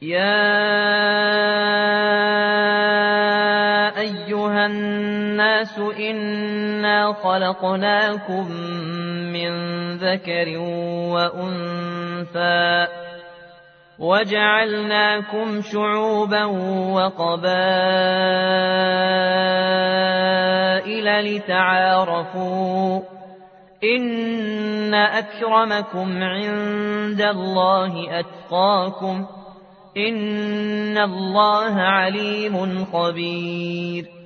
يا أيها الناس إنا خلقناكم من ذكر وأنثى وجعلناكم شعوبا وقبائل لتعارفوا إن أكرمكم عند الله أتقاكم إن الله عليم خبير